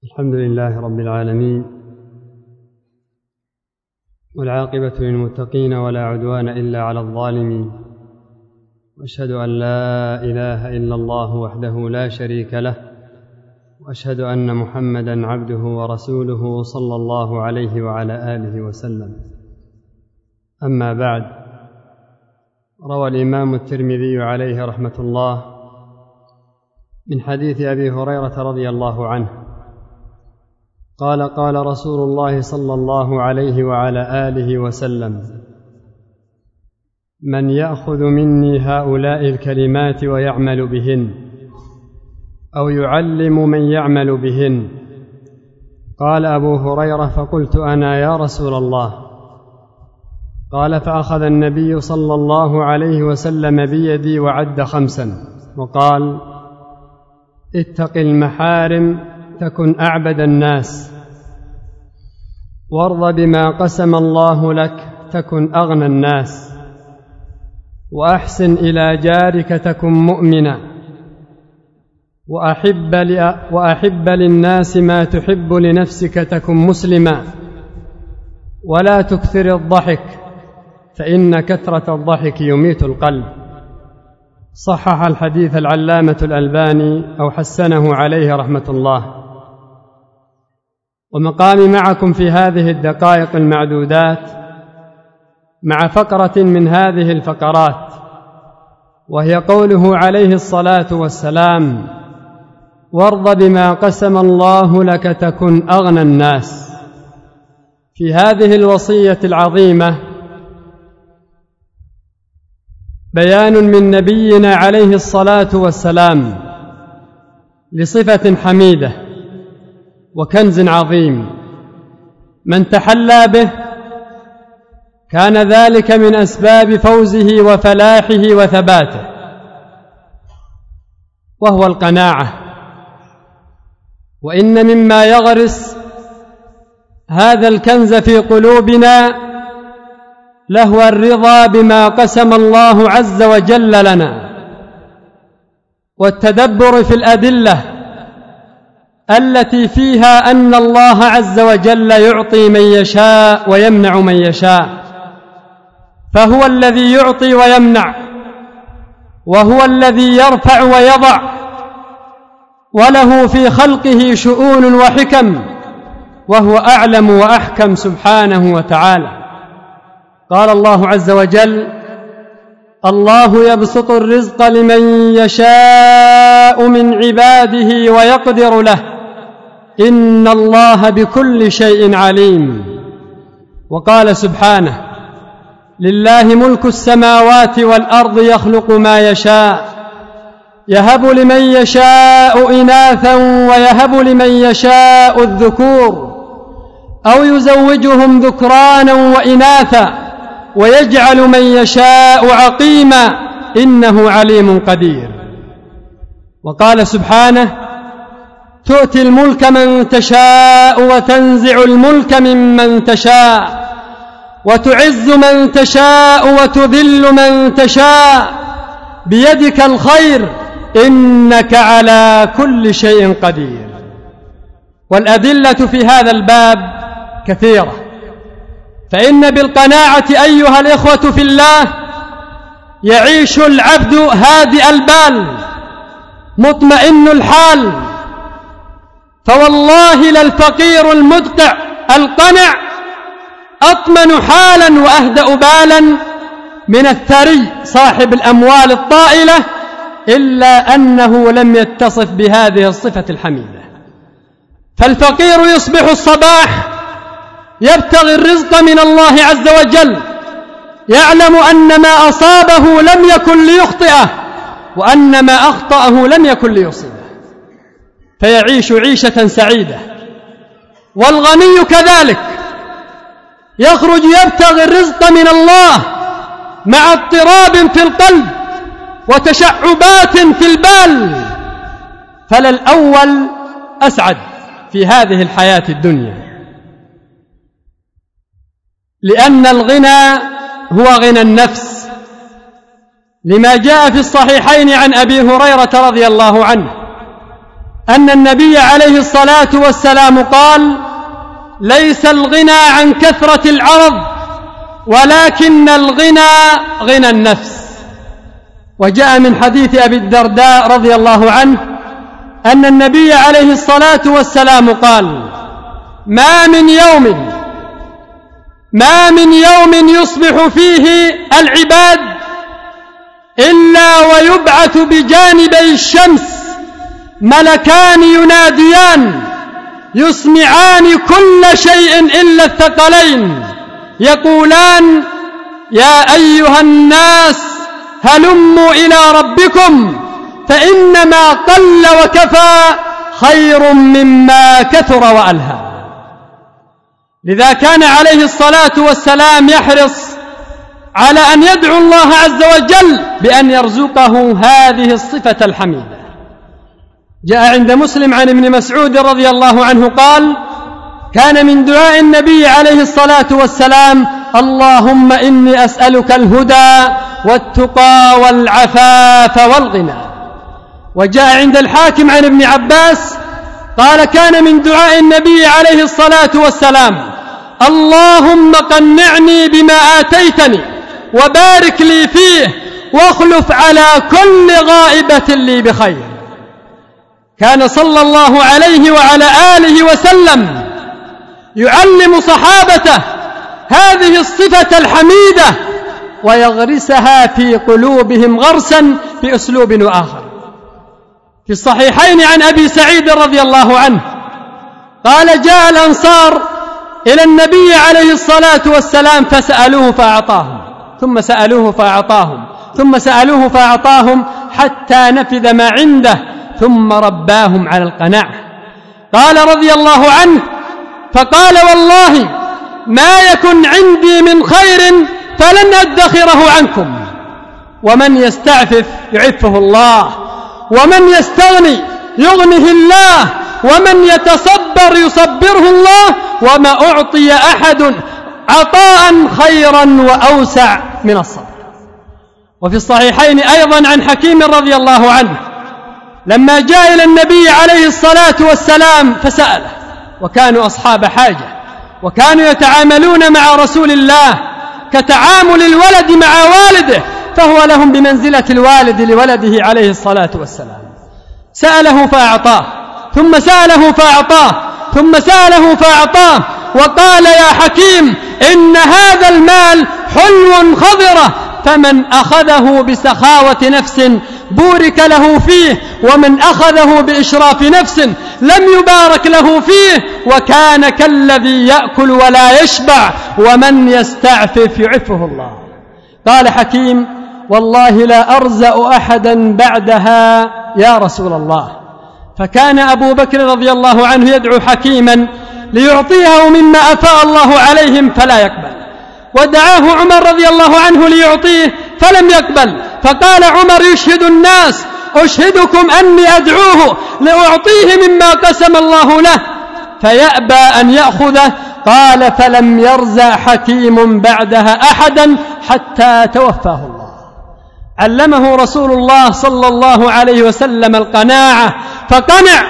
الحمد لله رب العالمين، والعاقبة للمتقين ولا عدوان إلا على الظالمين، وأشهد أن لا إله إلا الله وحده لا شريك له، وأشهد أن محمدًا عبده ورسوله صلى الله عليه وعلى آله وسلم. أما بعد، روى الإمام الترمذي عليه رحمة الله من حديث أبي هريرة رضي الله عنه قال: قال رسول الله صلى الله عليه وعلى آله وسلم: من يأخذ مني هؤلاء الكلمات ويعمل بهن أو يعلم من يعمل بهن. قال أبو هريرة: فقلت أنا يا رسول الله. قال: فأخذ النبي صلى الله عليه وسلم بيدي وعد 5 وقال: اتق المحارم تكن أعبد الناس، وارض بما قسم الله لك تكن أغنى الناس، وأحسن إلى جارك تكن مؤمنا، وأحب للناس ما تحب لنفسك تكن مسلما، ولا تكثر الضحك فإن كثرة الضحك يميت القلب. صحح الحديث العلامة الألباني أو حسنه عليه رحمة الله. ومقامي معكم في هذه الدقائق المعدودات مع فقرة من هذه الفقرات، وهي قوله عليه الصلاة والسلام: وارض بما قسم الله لك تكن أغنى الناس. في هذه الوصية العظيمة بيان من نبينا عليه الصلاة والسلام لصفة حميدة وكنز عظيم، من تحلى به كان ذلك من أسباب فوزه وفلاحه وثباته، وهو القناعة. وإن مما يغرس هذا الكنز في قلوبنا لهو الرضا بما قسم الله عز وجل لنا، والتدبر في الأدلة التي فيها أن الله عز وجل يعطي من يشاء ويمنع من يشاء، فهو الذي يعطي ويمنع، وهو الذي يرفع ويضع، وله في خلقه شؤون وحكم، وهو أعلم وأحكم سبحانه وتعالى. قال الله عز وجل: الله يبسط الرزق لمن يشاء من عباده ويقدر له إن الله بكل شيء عليم. وقال سبحانه: لله ملك السماوات والأرض يخلق ما يشاء يهب لمن يشاء إناثا ويهب لمن يشاء الذكور أو يزوجهم ذكرانا وإناثا ويجعل من يشاء عقيما إنه عليم قدير. وقال سبحانه: تؤتي الملك من تشاء وتنزع الملك ممن تشاء وتعز من تشاء وتذل من تشاء بيدك الخير إنك على كل شيء قدير. والأدلة في هذا الباب كثيرة، فإن بالقناعة أيها الإخوة في الله يعيش العبد هادئ البال مطمئن الحال. فوالله للفقير المدقع القنع أطمن حالا وأهدأ بالا من الثري صاحب الأموال الطائلة، إلا أنه لم يتصف بهذه الصفة الحميدة. فالفقير يصبح الصباح يبتغي الرزق من الله عز وجل، يعلم أن ما أصابه لم يكن ليخطئه، وأن ما أخطأه لم يكن ليصيبه، فيعيش عيشة سعيدة. والغني كذلك يخرج يبتغي الرزق من الله مع اضطراب في القلب وتشعبات في البال، فلا الأول أسعد في هذه الحياة الدنيا، لأن الغنى هو غنى النفس، لما جاء في الصحيحين عن أبي هريرة رضي الله عنه أن النبي عليه الصلاة والسلام قال: ليس الغنى عن كثرة العرض ولكن الغنى غنى النفس. وجاء من حديث أبي الدرداء رضي الله عنه أن النبي عليه الصلاة والسلام قال: ما من يوم يصبح فيه العباد إلا ويبعث بجانبي الشمس ملكان يناديان يسمعان كل شيء إلا الثقلين، يقولان: يا أيها الناس هلموا إلى ربكم فإنما قل وكفى خير مما كثر وألهى. لذا كان عليه الصلاة والسلام يحرص على أن يدعو الله عز وجل بأن يرزقه هذه الصفة الحميدة. جاء عند مسلم عن ابن مسعود رضي الله عنه قال: كان من دعاء النبي عليه الصلاة والسلام: اللهم إني أسألك الهدى والتقى والعفاف والغنى. وجاء عند الحاكم عن ابن عباس قال: كان من دعاء النبي عليه الصلاة والسلام: اللهم قنعني بما آتيتني وبارك لي فيه واخلف على كل غائبة لي بخير. كان صلى الله عليه وعلى آله وسلم يعلم صحابته هذه الصفة الحميدة ويغرسها في قلوبهم غرسا بأسلوب آخر. في الصحيحين عن أبي سعيد رضي الله عنه قال: جاء الأنصار إلى النبي عليه الصلاة والسلام فسألوه فأعطاهم، ثم سألوه فأعطاهم، ثم سألوه فأعطاهم، حتى نفذ ما عنده، ثم رباهم على القناعة. قال رضي الله عنه: فقال: والله ما يكن عندي من خير فلن أدخره عنكم، ومن يستعفف يعفه الله، ومن يستغني يغنه الله، ومن يتصبر يصبره الله، وما أعطي أحد عطاء خيرا وأوسع من الصبر. وفي الصحيحين أيضا عن حكيم رضي الله عنه لما جاء إلى النبي عليه الصلاة والسلام فسأله، وكانوا أصحاب حاجة، وكانوا يتعاملون مع رسول الله كتعامل الولد مع والده، فهو لهم بمنزلة الوالد لولده عليه الصلاة والسلام. سأله فأعطاه، ثم سأله فأعطاه، ثم سأله فأعطاه، وقال: يا حكيم إن هذا المال حلو خضرة، فمن أخذه بسخاوة نفس بورك له فيه، ومن أخذه بإشراف نفس لم يبارك له فيه، وكان كالذي يأكل ولا يشبع، ومن يستعفف يعفه الله. قال حكيم: والله لا أرزأ أحدا بعدها يا رسول الله. فكان أبو بكر رضي الله عنه يدعو حكيما ليعطيه مما أفاء الله عليهم فلا يقبل، ودعاه عمر رضي الله عنه ليعطيه فلم يقبل، فقال عمر يشهد الناس: أشهدكم أني أدعوه لأعطيه مما قسم الله له، فيأبى أن يأخذه. قال: فلم يرزع حكيم بعدها أحدا حتى توفاه الله. علمه رسول الله صلى الله عليه وسلم القناعة فقنع.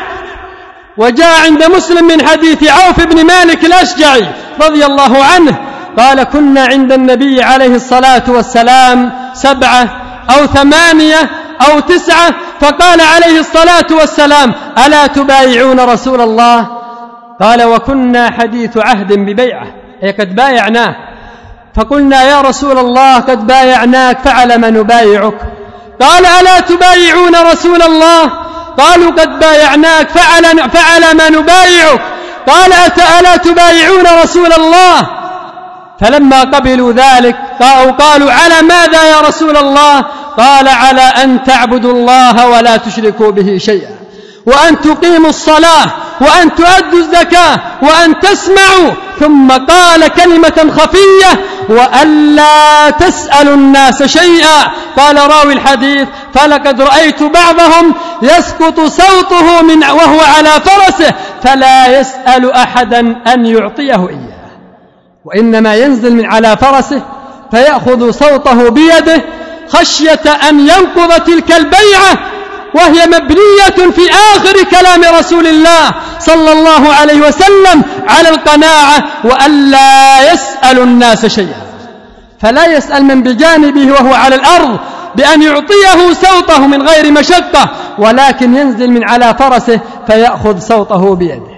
وجاء عند مسلم من حديث عوف بن مالك الأشجعي رضي الله عنه قال: كنا عند النبي عليه الصلاة والسلام 7 أو 8 أو 9، فقال عليه الصلاة والسلام: ألا تبايعون رسول الله؟ قال: وكنا حديث عهد ببيعة، أي قد بايعناه. فقلنا: يا رسول الله قد بايعناك، فعلى ما نبايعك؟ قال: ألا تبايعون رسول الله؟ قالوا: قد بايعناك، فعلى ما نبايعك؟ قال: ألا تبايعون رسول الله؟ فلما قبلوا ذلك قالوا: على ماذا يا رسول الله؟ قال: على أن تعبدوا الله ولا تشركوا به شيئا، وأن تقيموا الصلاة، وأن تؤدوا الزكاة، وأن تسمعوا. ثم قال كلمة خفية: وألا تسألوا الناس شيئا. قال راوي الحديث: فلقد رأيت بعضهم يسقط صوته وهو على فرسه فلا يسأل أحدا أن يعطيه إياه، وإنما ينزل من على فرسه فيأخذ صوته بيده خشية أن ينقض تلك البيعة وهي مبنية في آخر كلام رسول الله صلى الله عليه وسلم على القناعة وألا يسأل الناس شيئا. فلا يسأل من بجانبه وهو على الأرض بأن يعطيه صوته من غير مشقة، ولكن ينزل من على فرسه فيأخذ صوته بيده.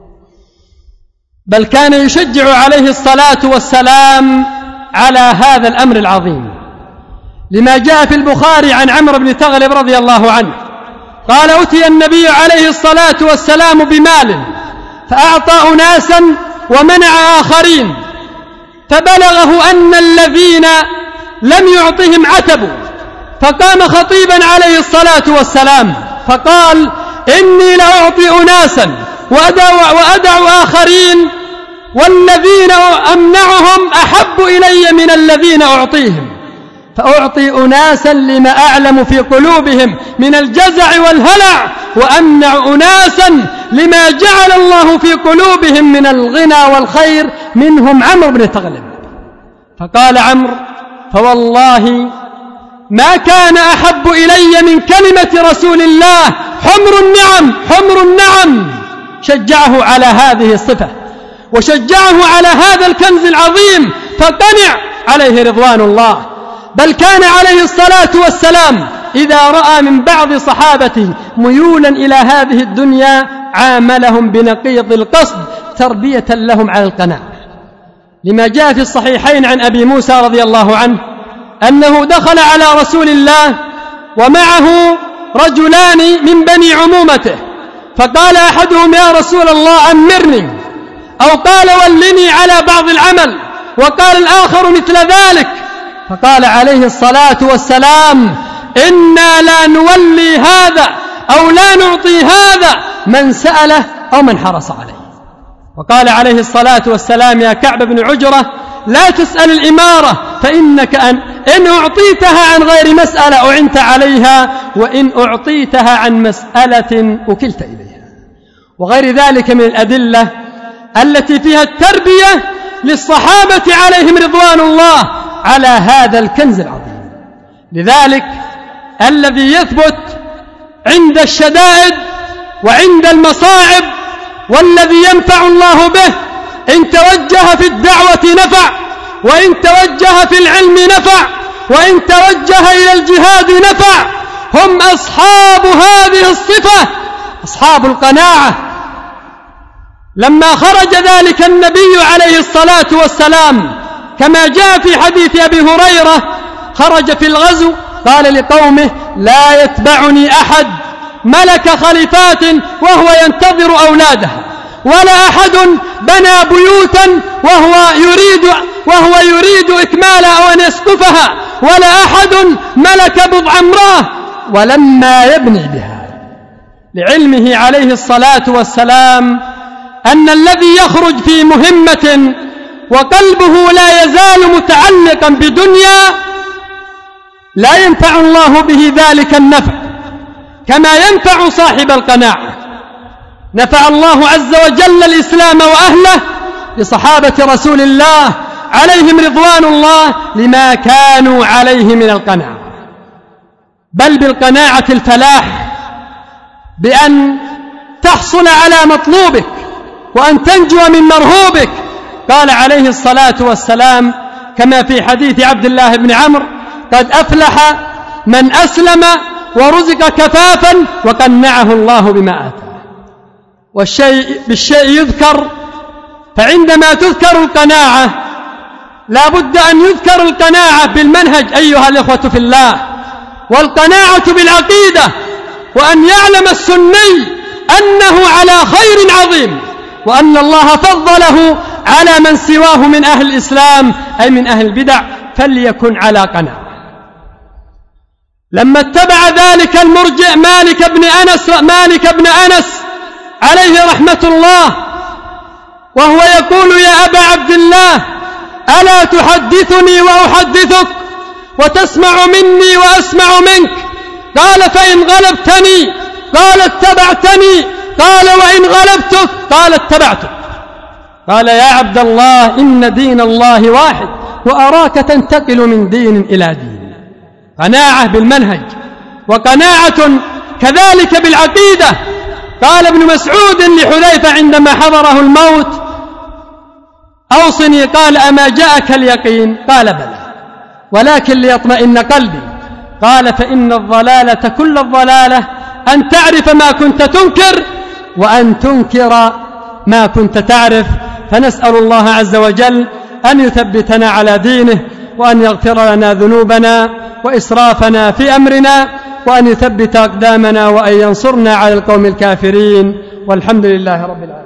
بل كان يشجع عليه الصلاة والسلام على هذا الأمر العظيم، لما جاء في البخاري عن عمرو بن ثغلب رضي الله عنه قال: أتي النبي عليه الصلاة والسلام بمال فأعطى أناسا ومنع آخرين، فبلغه أن الذين لم يعطهم عتبوا، فقام خطيبا عليه الصلاة والسلام فقال: إني لأعطي أناسا وأدع آخرين، والذين أمنعهم أحب إلي من الذين أعطيهم، فأعطي أناسا لما أعلم في قلوبهم من الجزع والهلع، وأمنع أناسا لما جعل الله في قلوبهم من الغنى والخير، منهم عمرو بن ثغلب. فقال عمرو: فوالله ما كان أحب إلي من كلمة رسول الله حمر النعم. شجعه على هذه الصفة وشجعه على هذا الكنز العظيم، فقنع عليه رضوان الله. بل كان عليه الصلاة والسلام إذا رأى من بعض صحابته ميولا إلى هذه الدنيا عاملهم بنقيض القصد تربية لهم على القناعة، لما جاء في الصحيحين عن أبي موسى رضي الله عنه أنه دخل على رسول الله ومعه رجلان من بني عمومته، فقال أحدهم: يا رسول الله أمرني، أو قال: ولني على بعض العمل، وقال الآخر مثل ذلك. فقال عليه الصلاة والسلام: إنا لا نولي هذا أو لا نعطي هذا من سأله أو من حرص عليه. وقال عليه الصلاة والسلام: يا كعب بن عجرة، لا تسأل الإمارة، فإنك إن أعطيتها عن غير مسألة أعنت عليها، وإن أعطيتها عن مسألة أكلت إليها. وغير ذلك من الأدلة التي فيها التربية للصحابة عليهم رضوان الله على هذا الكنز العظيم. لذلك الذي يثبت عند الشدائد وعند المصاعب والذي ينفع الله به، إن توجه في الدعوة نفع، وإن توجه في العلم نفع، وإن توجه إلى الجهاد نفع، هم أصحاب هذه الصفة، أصحاب القناعة. لما خرج ذلك النبي عليه الصلاة والسلام كما جاء في حديث أبي هريرة، خرج في الغزو قال لقومه: لا يتبعني أحد ملك خليفات وهو ينتظر أولادها، ولا أحد بنى بيوتا وهو يريد إكمالها أو أن يسقفها، ولا أحد ملك بضع امرأة ولما يبني بها، لعلمه عليه الصلاة والسلام أن الذي يخرج في مهمة وقلبه لا يزال متعلقا بدنيا لا ينفع الله به ذلك النفع كما ينفع صاحب القناعة. نفع الله عز وجل الإسلام وأهله لصحابة رسول الله عليهم رضوان الله لما كانوا عليه من القناعة، بل بالقناعة الفلاح، بأن تحصل على مطلوبك وأن تنجو من مرهوبك. قال عليه الصلاة والسلام كما في حديث عبد الله بن عمرو: قد أفلح من أسلم ورزق كفافا وقنعه الله بما آتاه. والشيء بالشيء يذكر، فعندما تذكر القناعة لا بد أن يذكر القناعة بالمنهج أيها الإخوة في الله، والقناعة بالعقيدة، وأن يعلم السني أنه على خير عظيم، وأن الله فضله على من سواه من أهل الإسلام أي من أهل البدع، فليكن على قناعة. لما اتبع ذلك المرجئ مالك بن أنس عليه رحمة الله وهو يقول: يا أبا عبد الله، ألا تحدثني وأحدثك وتسمع مني وأسمع منك؟ قال: فإن غلبتني قال: اتبعتني. قال: وإن غلبتك قال: اتبعتك. قال: يا عبد الله، إن دين الله واحد، وأراك تنتقل من دين إلى دين. قناعة بالمنهج، وقناعة كذلك بالعقيدة. قال ابن مسعود لحذيفة عندما حضره الموت: أوصني. قال: أما جاءك اليقين؟ قال: بلى، ولكن ليطمئن قلبي. قال: فإن الضلالة كل الضلالة أن تعرف ما كنت تنكر وأن تنكر ما كنت تعرف. فنسأل الله عز وجل أن يثبتنا على دينه، وأن يغفر لنا ذنوبنا وإسرافنا في أمرنا، وأن يثبت أقدامنا، وأن ينصرنا على القوم الكافرين. والحمد لله رب العالمين.